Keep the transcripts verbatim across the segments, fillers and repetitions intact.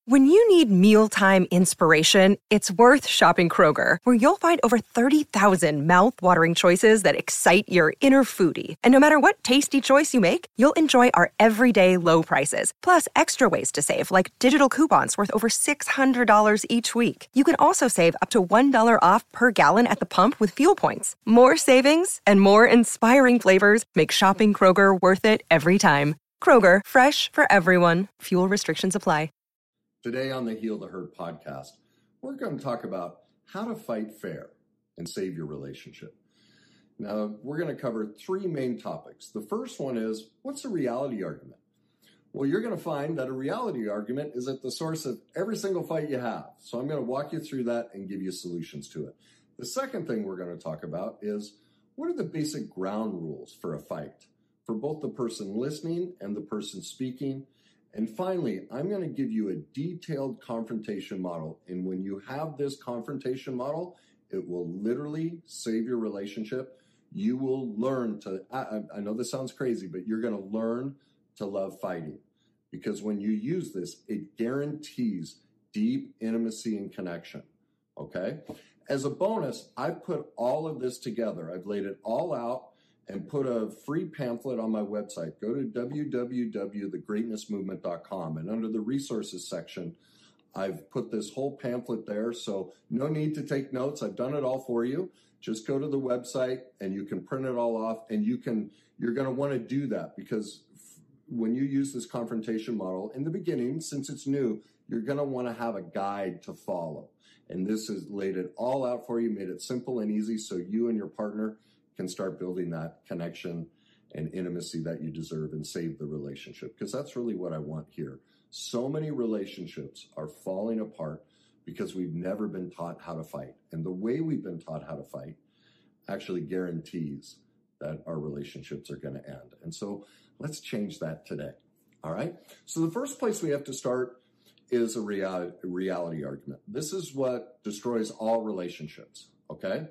When you need mealtime inspiration, it's worth shopping Kroger, where you'll find over thirty thousand mouth-watering choices that excite your inner foodie. And no matter what tasty choice you make, you'll enjoy our everyday low prices, plus extra ways to save, like digital coupons worth over six hundred dollars each week. You can also save up to one dollar off per gallon at the pump with fuel points. More savings and more inspiring flavors make shopping Kroger worth it every time. Kroger, fresh for everyone. Fuel restrictions apply. Today on the Heal the Hurt podcast, we're going to talk about how to fight fair and save your relationship. Now, we're going to cover three main topics. The first one is, what's a reality argument? Well, you're going to find that a reality argument is at the source of every single fight you have. So I'm going to walk you through that and give you solutions to it. The second thing we're going to talk about is, what are the basic ground rules for a fight for both the person listening and the person speaking? And finally, I'm going to give you a detailed confrontation model. And when you have this confrontation model, it will literally save your relationship. You will learn to, I, I know this sounds crazy, but you're going to learn to love fighting. Because when you use this, it guarantees deep intimacy and connection. Okay? As a bonus, I've put all of this together. I've laid it all out and put a free pamphlet on my website. Go to w w w dot the greatness movement dot com, and under the resources section, I've put this whole pamphlet there, so no need to take notes. I've done it all for you. Just go to the website and you can print it all off, and you can, you're going to want to do that because when you use this confrontation model in the beginning, since it's new, you're going to want to have a guide to follow. And this has laid it all out for you, made it simple and easy so you and your partner can start building that connection and intimacy that you deserve and save the relationship. Because that's really what I want here. So many relationships are falling apart because we've never been taught how to fight. And the way we've been taught how to fight actually guarantees that our relationships are going to end. And so let's change that today. All right. So the first place we have to start is a reality, reality argument. This is what destroys all relationships. Okay.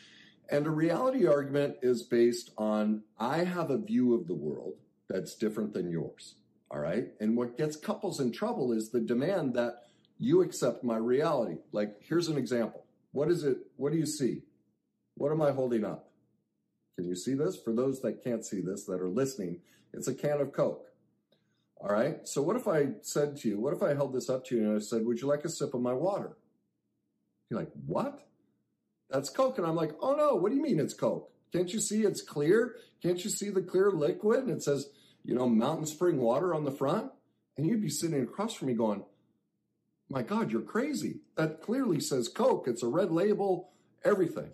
And a reality argument is based on, I have a view of the world that's different than yours, all right? And what gets couples in trouble is the demand that you accept my reality. Like, here's an example. What is it? What do you see? What am I holding up? Can you see this? For those that can't see this, that are listening, it's a can of Coke, all right? So what if I said to you, what if I held this up to you and I said, would you like a sip of my water? You're like, what? That's Coke. And I'm like, oh no, what do you mean it's Coke? Can't you see it's clear? Can't you see the clear liquid? And it says, you know, Mountain Spring Water on the front. And you'd be sitting across from me going, my God, you're crazy. That clearly says Coke. It's a red label, everything.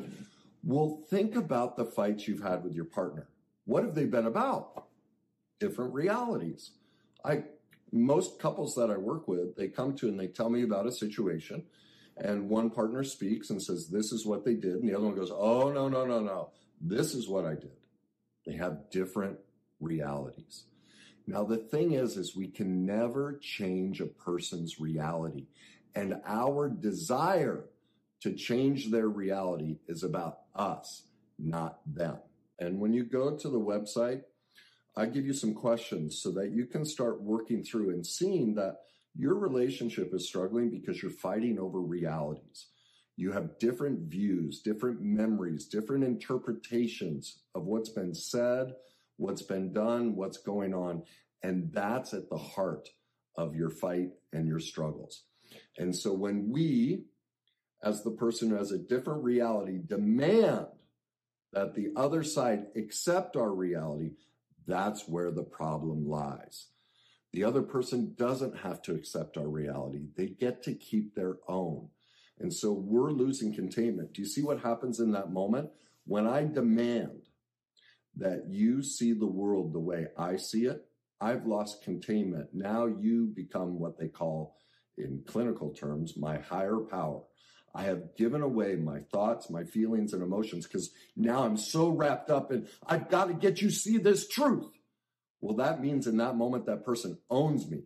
Well, think about the fights you've had with your partner. What have they been about? Different realities. I, most couples that I work with, they come to and they tell me about a situation. And one partner speaks and says, this is what they did. And the other one goes, oh, no, no, no, no. This is what I did. They have different realities. Now, the thing is, is we can never change a person's reality. And our desire to change their reality is about us, not them. And when you go to the website, I give you some questions so that you can start working through and seeing that your relationship is struggling because you're fighting over realities. You have different views, different memories, different interpretations of what's been said, what's been done, what's going on. And that's at the heart of your fight and your struggles. And so when we, as the person who has a different reality, demand that the other side accept our reality, that's where the problem lies. The other person doesn't have to accept our reality. They get to keep their own. And so we're losing containment. Do you see what happens in that moment? When I demand that you see the world the way I see it, I've lost containment. Now you become what they call, in clinical terms, my higher power. I have given away my thoughts, my feelings, and emotions because now I'm so wrapped up in, I've got to get you to see this truth. Well, that means in that moment, that person owns me.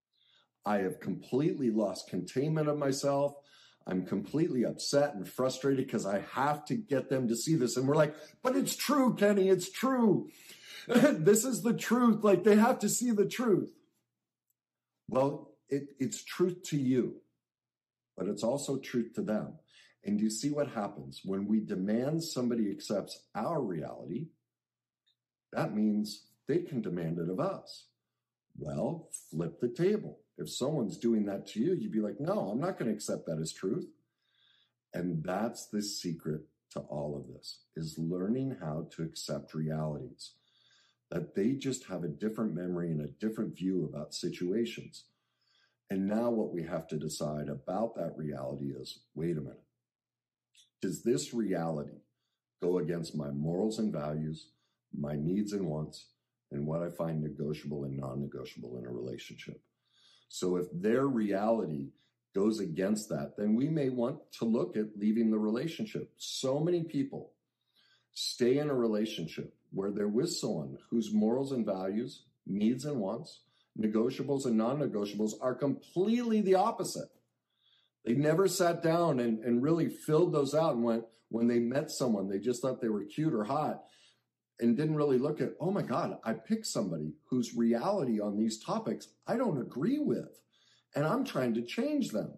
I have completely lost containment of myself. I'm completely upset and frustrated because I have to get them to see this. And we're like, but it's true, Kenny, it's true. This is the truth. Like, they have to see the truth. Well, it, it's truth to you, but it's also truth to them. And you see what happens when we demand somebody accepts our reality? That means they can demand it of us. Well, flip the table. If someone's doing that to you, you'd be like, no, I'm not going to accept that as truth. And that's the secret to all of this, is learning how to accept realities, that they just have a different memory and a different view about situations. And now what we have to decide about that reality is, wait a minute, does this reality go against my morals and values, my needs and wants, and what I find negotiable and non-negotiable in a relationship? So if their reality goes against that, then we may want to look at leaving the relationship. So many people stay in a relationship where they're with someone whose morals and values, needs and wants, negotiables and non-negotiables are completely the opposite. They never sat down and, and really filled those out, and went, when they met someone, they just thought they were cute or hot and didn't really look at, oh my God, I picked somebody whose reality on these topics I don't agree with, and I'm trying to change them.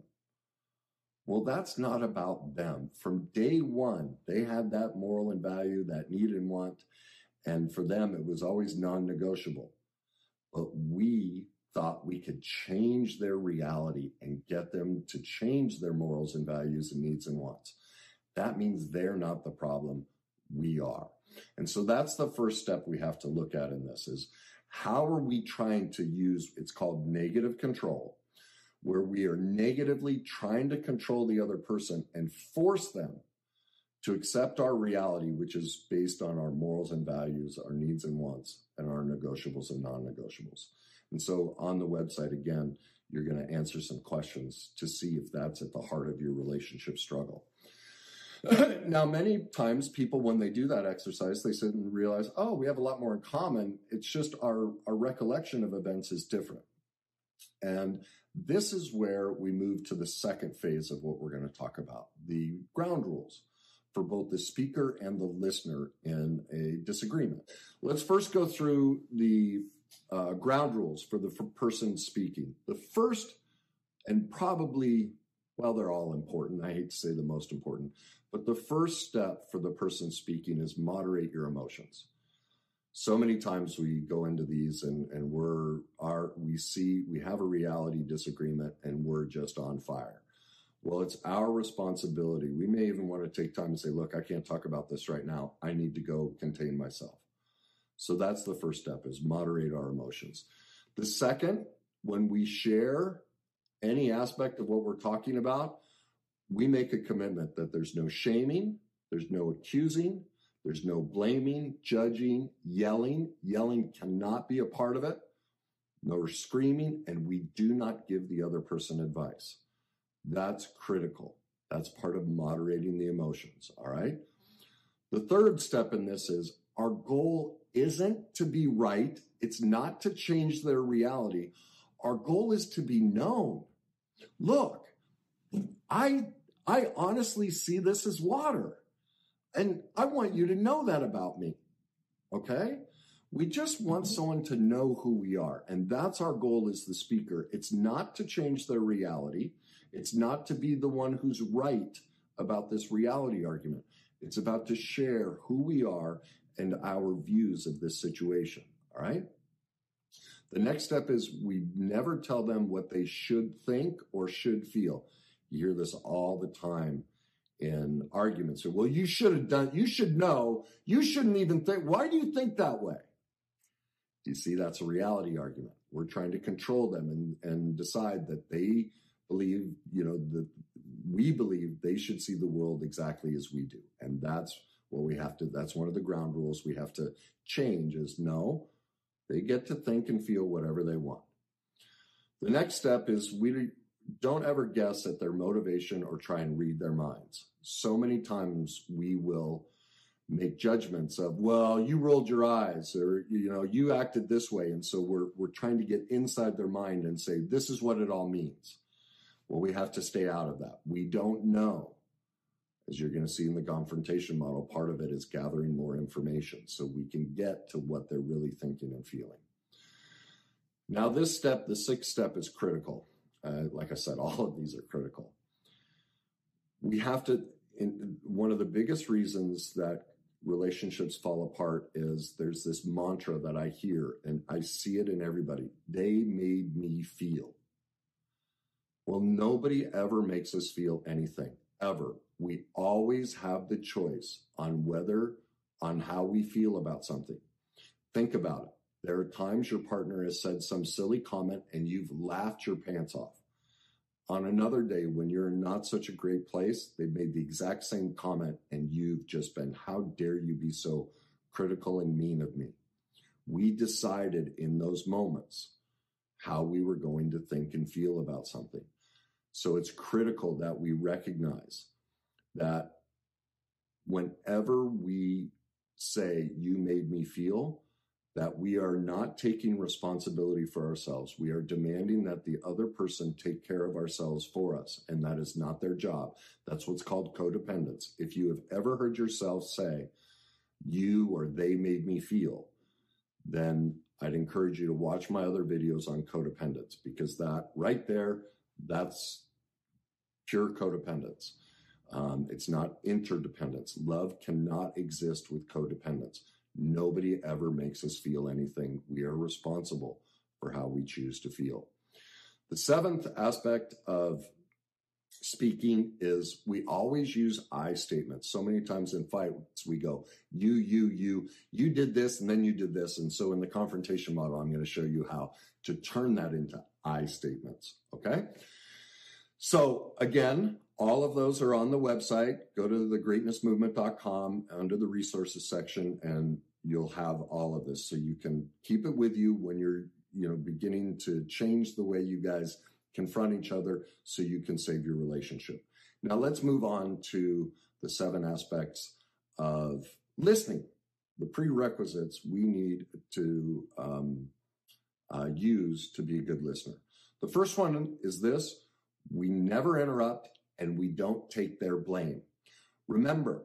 Well, that's not about them. From day one, they had that moral and value, that need and want, and for them, it was always non-negotiable. But we thought we could change their reality and get them to change their morals and values and needs and wants. That means they're not the problem, we are. And so that's the first step we have to look at in this, is how are we trying to use, it's called negative control, where we are negatively trying to control the other person and force them to accept our reality, which is based on our morals and values, our needs and wants, and our negotiables and non-negotiables. And so on the website, again, you're going to answer some questions to see if that's at the heart of your relationship struggle. Now, many times people, when they do that exercise, they sit and realize, oh, we have a lot more in common. It's just our, our recollection of events is different. And this is where we move to the second phase of what we're going to talk about, the ground rules for both the speaker and the listener in a disagreement. Let's first go through the uh, ground rules for the for person speaking. The first, and probably, well, they're all important. I hate to say the most important, but the first step for the person speaking is moderate your emotions. So many times we go into these and, and we're, our, we see, we have a reality disagreement and we're just on fire. Well, it's our responsibility. We may even want to take time and say, look, I can't talk about this right now. I need to go contain myself. So that's the first step, is moderate our emotions. The second, when we share any aspect of what we're talking about, we make a commitment that there's no shaming, there's no accusing, there's no blaming, judging, yelling. Yelling cannot be a part of it. No screaming, and we do not give the other person advice. That's critical. That's part of moderating the emotions, all right? The third step in this is our goal isn't to be right. It's not to change their reality. Our goal is to be known. Look, I, I honestly see this as water, and I want you to know that about me, okay? We just want someone to know who we are, and that's our goal as the speaker. It's not to change their reality. It's not to be the one who's right about this reality argument. It's about to share who we are and our views of this situation, all right? The next step is we never tell them what they should think or should feel. You hear this all the time in arguments. Well, you should have done, you should know, you shouldn't even think, why do you think that way? You see, that's a reality argument. We're trying to control them and, and decide that they believe, you know, that we believe they should see the world exactly as we do. And that's what we have to, that's one of the ground rules we have to change, is no, they get to think and feel whatever they want. The next step is we don't ever guess at their motivation or try and read their minds. So many times we will make judgments of, well, you rolled your eyes, or, you know, you acted this way. And so we're, we're trying to get inside their mind and say, this is what it all means. Well, we have to stay out of that. We don't know. As you're going to see in the confrontation model, part of it is gathering more information so we can get to what they're really thinking and feeling. Now, this step, the sixth step, is critical. uh, like I said, all of these are critical. We have to, in, one of the biggest reasons that relationships fall apart is there's this mantra that I hear, and I see it in everybody. They made me feel. Well, nobody ever makes us feel anything, ever. We always have the choice on whether, on how we feel about something. Think about it. There are times your partner has said some silly comment and you've laughed your pants off. On another day, when you're in not such a great place, they've made the exact same comment and you've just been, how dare you be so critical and mean of me? We decided in those moments how we were going to think and feel about something. So it's critical that we recognize that whenever we say, you made me feel, that we are not taking responsibility for ourselves. We are demanding that the other person take care of ourselves for us, and that is not their job. That's what's called codependence. If you have ever heard yourself say, you or they made me feel, then I'd encourage you to watch my other videos on codependence, because that right there, that's pure codependence. Um, it's not interdependence. Love cannot exist with codependence. Nobody ever makes us feel anything. We are responsible for how we choose to feel. The seventh aspect of speaking is we always use I statements. So many times in fights, we go, you, you, you, you did this, and then you did this. And so in the confrontation model, I'm going to show you how to turn that into I statements, okay? So again, all of those are on the website. Go to the greatness movement dot com under the resources section, and you'll have all of this. So you can keep it with you when you're, you know, beginning to change the way you guys confront each other so you can save your relationship. Now let's move on to the seven aspects of listening, the prerequisites we need to um, uh, use to be a good listener. The first one is this: we never interrupt and we don't take their blame. Remember,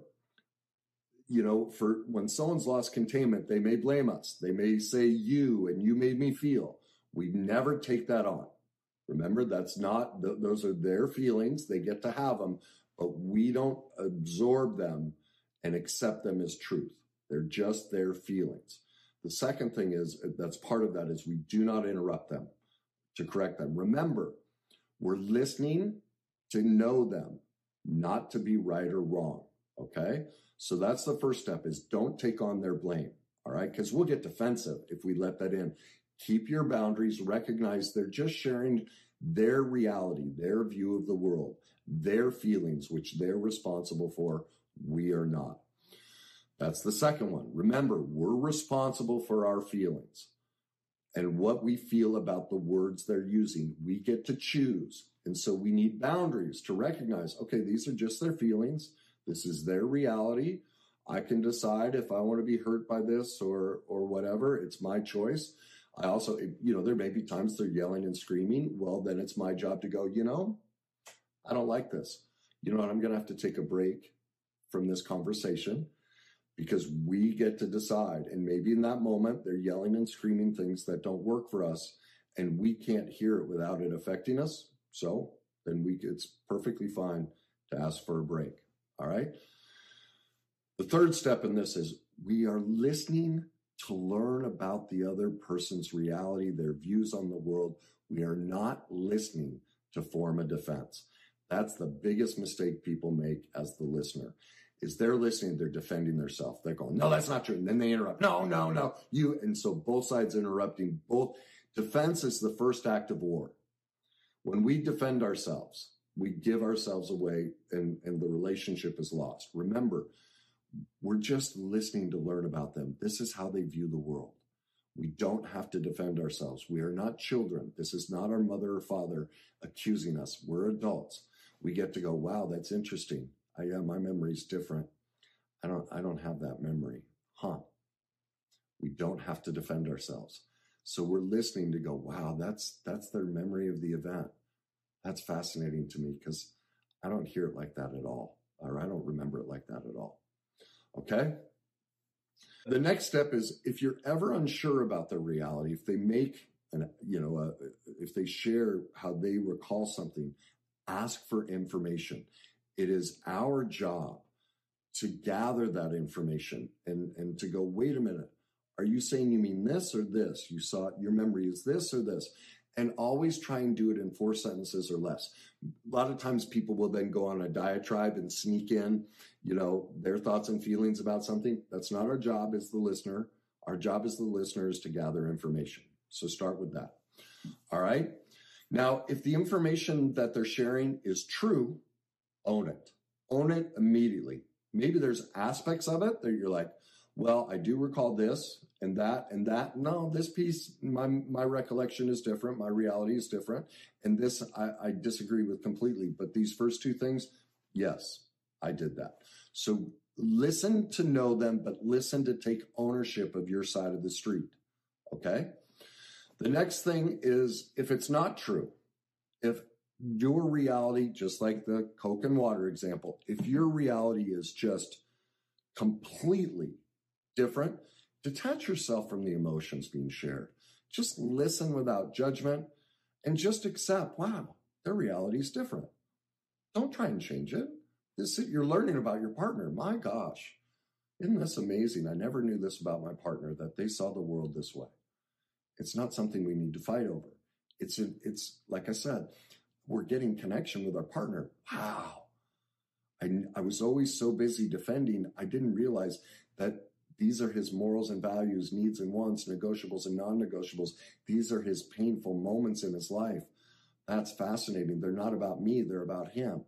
you know, for when someone's lost containment, they may blame us. They may say you and you made me feel. We never take that on. Remember, that's not, th- those are their feelings. They get to have them, but we don't absorb them and accept them as truth. They're just their feelings. The second thing is, that's part of that, is we do not interrupt them to correct them. Remember, we're listening to know them, not to be right or wrong, okay? So that's the first step, is don't take on their blame, all right? Because we'll get defensive if we let that in. Keep your boundaries, recognize they're just sharing their reality, their view of the world, their feelings, which they're responsible for. We are not. That's the second one. Remember, we're responsible for our feelings and what we feel about the words they're using. We get to choose. And so we need boundaries to recognize, okay, these are just their feelings. This is their reality. I can decide if I want to be hurt by this or or whatever. It's my choice. I also, you know, there may be times they're yelling and screaming. Well, then it's my job to go, you know, I don't like this. You know what? I'm going to have to take a break from this conversation, because we get to decide. And maybe in that moment, they're yelling and screaming things that don't work for us, and we can't hear it without it affecting us. So then we, it's perfectly fine to ask for a break. All right. The third step in this is we are listening to learn about the other person's reality, their views on the world. We are not listening to form a defense. That's the biggest mistake people make as the listener, is they're listening, they're defending themselves. They're going, no, that's not true. And then they interrupt. No, no, no, you. And so both sides interrupting. Both. Defense is the first act of war. When we defend ourselves, we give ourselves away, and, and the relationship is lost. Remember, we're just listening to learn about them. This is how they view the world. We don't have to defend ourselves. We are not children. This is not our mother or father accusing us. We're adults. We get to go, wow, that's interesting. I, yeah, my memory's different. I don't, I don't have that memory. Huh. We don't have to defend ourselves. So we're listening to go, wow, that's, that's their memory of the event. That's fascinating to me, because I don't hear it like that at all, or I don't remember it like that at all. Okay? The next step is, if you're ever unsure about their reality, if they make and, you know, uh, if they share how they recall something, ask for information. It is our job to gather that information and, and to go, wait a minute, are you saying you mean this or this? You saw your memory is this or this? And always try and do it in four sentences or less. A lot of times people will then go on a diatribe and sneak in, you know, their thoughts and feelings about something. That's not our job as the listener. Our job as the listener is to gather information. So start with that. All right. Now, if the information that they're sharing is true, own it. Own it immediately. Maybe there's aspects of it that you're like, well, I do recall this and that and that. No, this piece, my my recollection is different. My reality is different. And this I, I disagree with completely. But these first two things, yes, I did that. So listen to know them, but listen to take ownership of your side of the street. Okay? The next thing is, if it's not true, if your reality, just like the Coke and water example, if your reality is just completely different, detach yourself from the emotions being shared. Just listen without judgment and just accept, wow, their reality is different. Don't try and change it. This is, you're learning about your partner. My gosh, isn't this amazing? I never knew this about my partner, that they saw the world this way. It's not something we need to fight over. It's, a, it's like I said, we're getting connection with our partner. Wow. I, I was always so busy defending, I didn't realize that these are his morals and values, needs and wants, negotiables and non-negotiables. These are his painful moments in his life. That's fascinating. They're not about me. They're about him.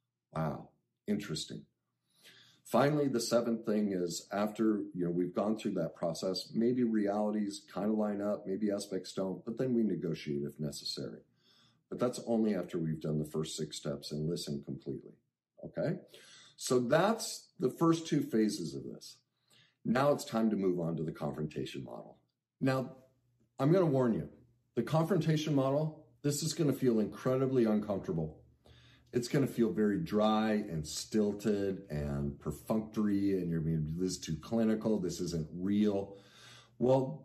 Wow. Interesting. Finally, the seventh thing is, after, you know, we've gone through that process, maybe realities kind of line up, maybe aspects don't, but then we negotiate if necessary. But that's only after we've done the first six steps and listened completely. Okay? So that's the first two phases of this. Now it's time to move on to the confrontation model. Now, I'm going to warn you, the confrontation model, this is going to feel incredibly uncomfortable. It's going to feel very dry and stilted and perfunctory, and you're going to be, this is too clinical, this isn't real. Well,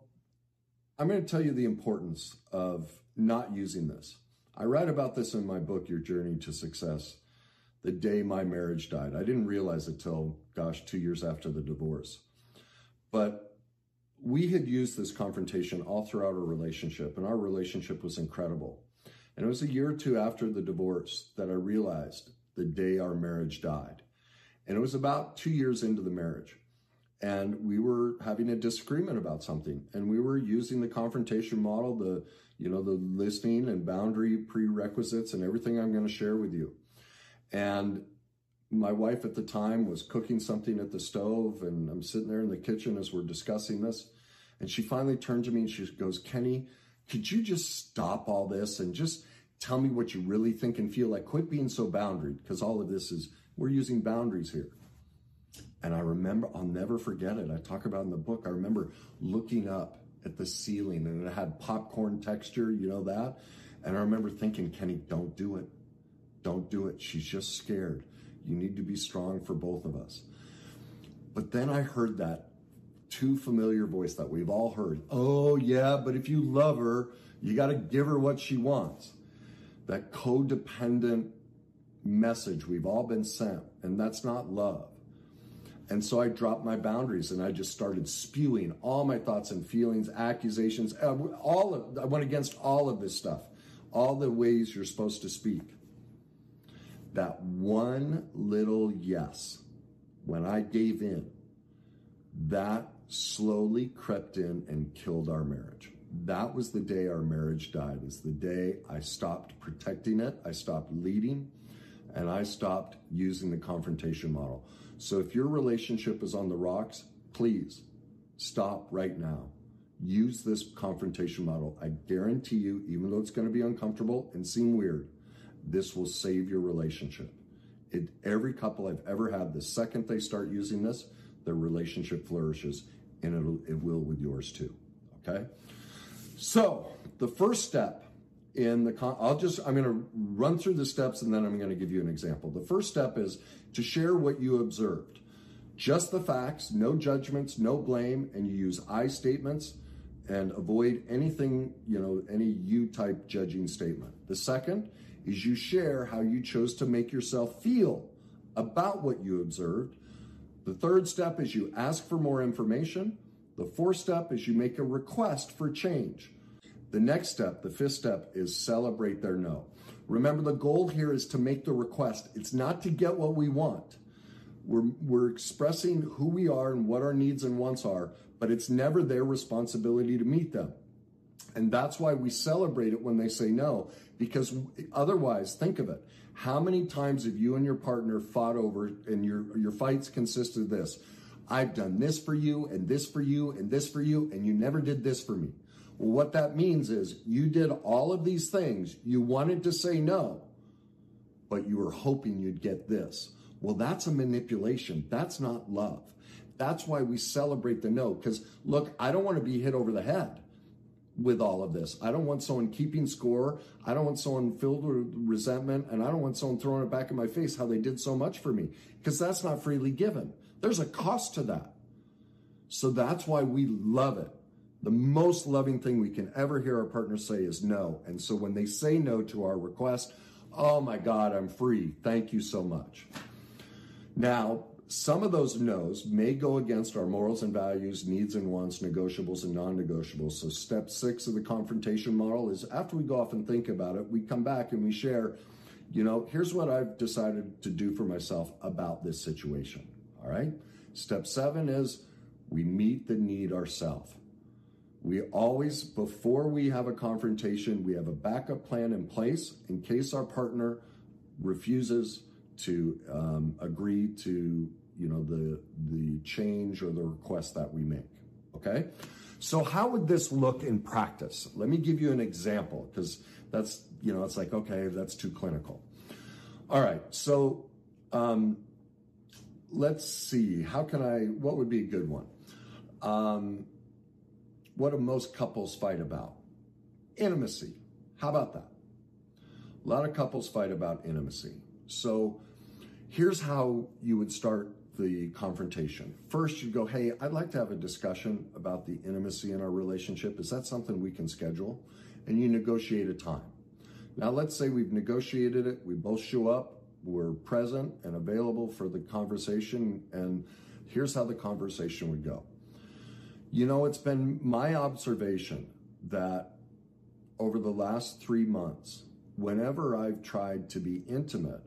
I'm going to tell you the importance of not using this. I write about this in my book, Your Journey to Success, the day my marriage died. I didn't realize it till, gosh, two years after the divorce. But we had used this confrontation all throughout our relationship, and our relationship was incredible. And it was a year or two after the divorce that I realized the day our marriage died. And it was about two years into the marriage. And we were having a disagreement about something. And we were using the confrontation model, the, you know, the listening and boundary prerequisites and everything I'm going to share with you. And my wife at the time was cooking something at the stove, and I'm sitting there in the kitchen as we're discussing this. And she finally turned to me and she goes, Kenny, could you just stop all this and just tell me what you really think and feel? Like, quit being so boundaried, because all of this is, we're using boundaries here. And I remember, I'll never forget it. I talk about it in the book. I remember looking up at the ceiling, and it had popcorn texture, you know that? And I remember thinking, Kenny, don't do it. Don't do it. She's just scared. You need to be strong for both of us. But then I heard that too familiar voice that we've all heard. Oh, yeah, but if you love her, you got to give her what she wants. That codependent message we've all been sent, and that's not love. And so I dropped my boundaries, and I just started spewing all my thoughts and feelings, accusations, all of, I went against all of this stuff, all the ways you're supposed to speak. That one little yes, when I gave in, that slowly crept in and killed our marriage. That was the day our marriage died. It's the day I stopped protecting it, I stopped leading, and I stopped using the confrontation model. So if your relationship is on the rocks, please stop right now. Use this confrontation model. I guarantee you, even though it's going to be uncomfortable and seem weird, this will save your relationship. It, every couple I've ever had, the second they start using this, their relationship flourishes, and it'll, it will with yours too, okay? So the first step in the, con I'll just, I'm gonna run through the steps and then I'm gonna give you an example. The first step is to share what you observed. Just the facts, no judgments, no blame, and you use I statements and avoid anything, you know, any you-type judging statement. The second is you share how you chose to make yourself feel about what you observed. The third step is you ask for more information. The fourth step is you make a request for change. The next step, the fifth step, is celebrate their no. Remember, the goal here is to make the request. It's not to get what we want. We're, we're expressing who we are and what our needs and wants are, but it's never their responsibility to meet them. And that's why we celebrate it when they say no, because otherwise, think of it. How many times have you and your partner fought over, and your, your fights consist of this? I've done this for you, and this for you, and this for you, and you never did this for me. Well, what that means is you did all of these things. You wanted to say no, but you were hoping you'd get this. Well, that's a manipulation. That's not love. That's why we celebrate the no. Because, look, I don't want to be hit over the head with all of this. I don't want someone keeping score. I don't want someone filled with resentment. And I don't want someone throwing it back in my face how they did so much for me. Because that's not freely given. There's a cost to that. So that's why we love it. The most loving thing we can ever hear our partner say is no. And so when they say no to our request, oh my God, I'm free. Thank you so much. Now, some of those no's may go against our morals and values, needs and wants, negotiables and non-negotiables. So step six of the confrontation model is after we go off and think about it, we come back and we share, you know, here's what I've decided to do for myself about this situation. All right. Step seven is we meet the need ourselves. We always, before we have a confrontation, we have a backup plan in place in case our partner refuses to um, agree to, you know, the, the change or the request that we make, okay? So how would this look in practice? Let me give you an example, because that's, you know, it's like, okay, that's too clinical. All right, so um, let's see, how can I, what would be a good one? Um, what do most couples fight about? Intimacy. How about that? A lot of couples fight about intimacy. So here's how you would start the confrontation. First, you go, hey, I'd like to have a discussion about the intimacy in our relationship. Is that something we can schedule? And you negotiate a time. Now, let's say we've negotiated it. We both show up. We're present and available for the conversation. And here's how the conversation would go. You know, it's been my observation that over the last three months, whenever I've tried to be intimate,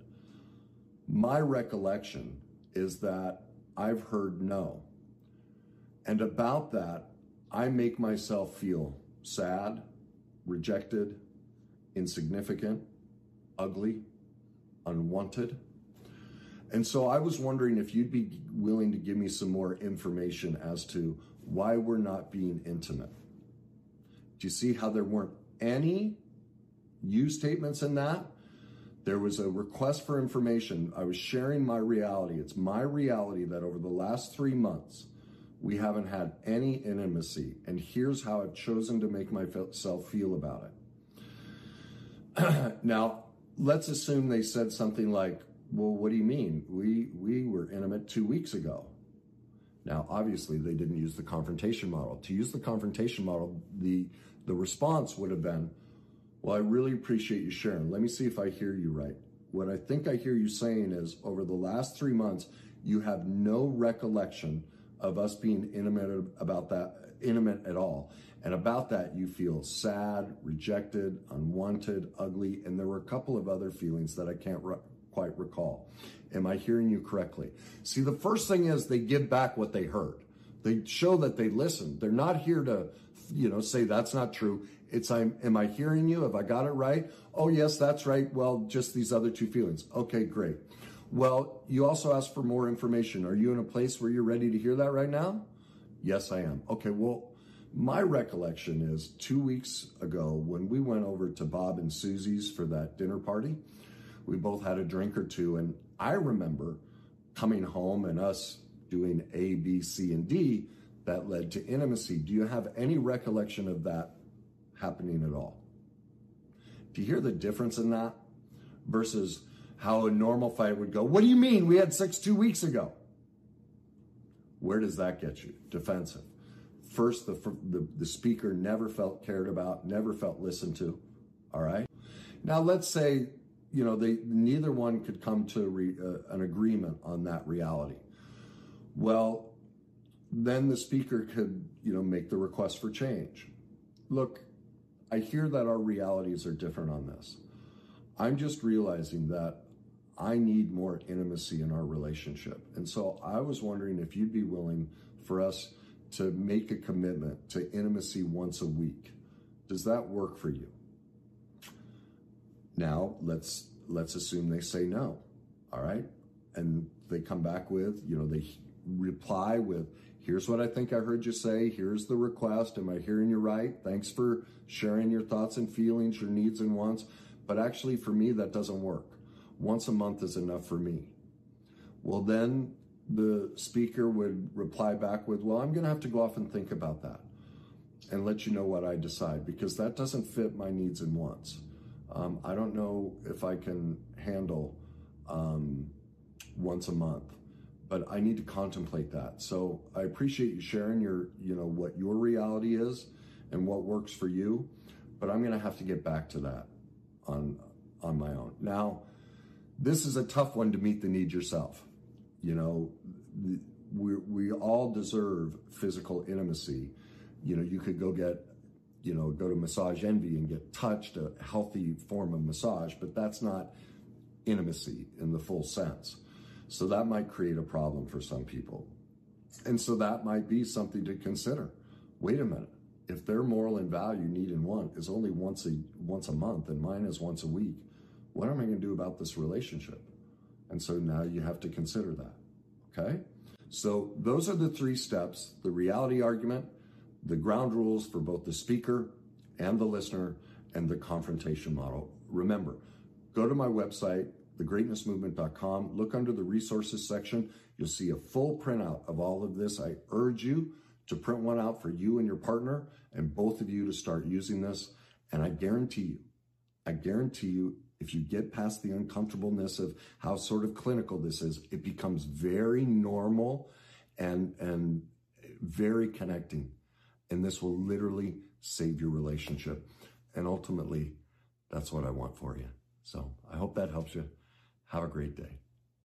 my recollection is that I've heard no. And about that, I make myself feel sad, rejected, insignificant, ugly, unwanted. And so I was wondering if you'd be willing to give me some more information as to why we're not being intimate. Do you see how there weren't any you statements in that? There was a request for information. I was sharing my reality. It's my reality that over the last three months, we haven't had any intimacy. And here's how I've chosen to make myself feel about it. Now, let's assume they said something like, well, what do you mean? We, we were intimate two weeks ago. Now, obviously, they didn't use the confrontation model. To use the confrontation model, the, the response would have been, well, I really appreciate you sharing. Let me see if I hear you right. What I think I hear you saying is over the last three months, you have no recollection of us being intimate about that, intimate at all. And about that, you feel sad, rejected, unwanted, ugly, and there were a couple of other feelings that I can't re- quite recall. Am I hearing you correctly? See, the first thing is they give back what they heard. They show that they listened. They're not here to, you know, say that's not true. It's, I'm, am I hearing you? Have I got it right? Oh, yes, that's right. Well, just these other two feelings. Okay, great. Well, you also asked for more information. Are you in a place where you're ready to hear that right now? Yes, I am. Okay, well, my recollection is two weeks ago when we went over to Bob and Susie's for that dinner party, we both had a drink or two, and I remember coming home and us doing A, B, C, and D that led to intimacy. Do you have any recollection of that happening at all? Do you hear the difference in that versus how a normal fight would go? What do you mean? We had sex two weeks ago. Where does that get you? Defensive. First, the, the, the speaker never felt cared about, never felt listened to, all right? Now, let's say, you know, they neither one could come to re, uh, an agreement on that reality. Well, then the speaker could, you know, make the request for change. Look, I hear that our realities are different on this. I'm just realizing that I need more intimacy in our relationship. And so I was wondering if you'd be willing for us to make a commitment to intimacy once a week. Does that work for you? Now, let's let's assume they say no, all right? And they come back with, you know, they reply with, here's what I think I heard you say, here's the request, am I hearing you right? Thanks for sharing your thoughts and feelings, your needs and wants, but actually for me, that doesn't work. Once a month is enough for me. Well, then the speaker would reply back with, well, I'm gonna have to go off and think about that and let you know what I decide, because that doesn't fit my needs and wants. Um, I don't know if I can handle um, once a month, but I need to contemplate that. So I appreciate you sharing your, you know, what your reality is and what works for you, but I'm gonna have to get back to that on, on my own. Now, this is a tough one to meet the need yourself. You know, we, we all deserve physical intimacy. You know, you could go get, you know, go to Massage Envy and get touched, a healthy form of massage, but that's not intimacy in the full sense. So that might create a problem for some people. And so that might be something to consider. Wait a minute, if their moral and value, need and want is only once a, once a month and mine is once a week, what am I gonna do about this relationship? And so now you have to consider that, okay? So those are the three steps: the reality argument, the ground rules for both the speaker and the listener, and the confrontation model. Remember, go to my website, the greatness movement dot com, look under the resources section. You'll see a full printout of all of this. I urge you to print one out for you and your partner, and both of you to start using this. And I guarantee you, I guarantee you, if you get past the uncomfortableness of how sort of clinical this is, it becomes very normal and, and very connecting. And this will literally save your relationship. And ultimately, that's what I want for you. So I hope that helps you. Have a great day.